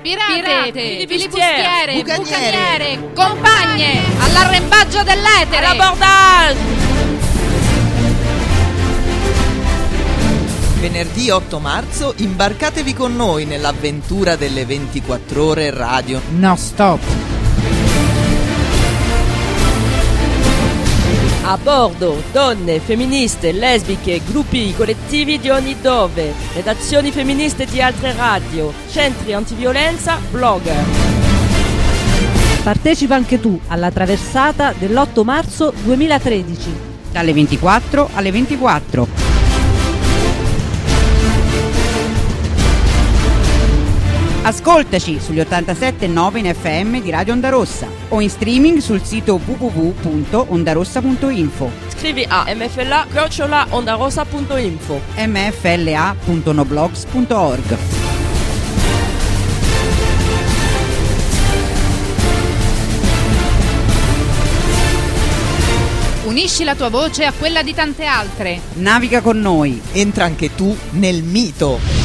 pirate, filibustiere, bucaniere, compagne, all'arrembaggio dell'etere, all'abordage. Venerdì 8 marzo imbarcatevi con noi nell'avventura delle 24 ore radio No Stop. A bordo, donne, femministe, lesbiche, gruppi, collettivi di ogni dove, redazioni femministe di altre radio, centri antiviolenza, blogger. Partecipa anche tu alla traversata dell'8 marzo 2013. Dalle 24 alle 24. Ascoltaci sugli 87.9 in FM di Radio Onda Rossa o in streaming sul sito www.ondarossa.info. Scrivi a mfla@ondarossa.info, mfla.noblogs.org. Unisci la tua voce a quella di tante altre. Naviga con noi. Entra anche tu nel mito.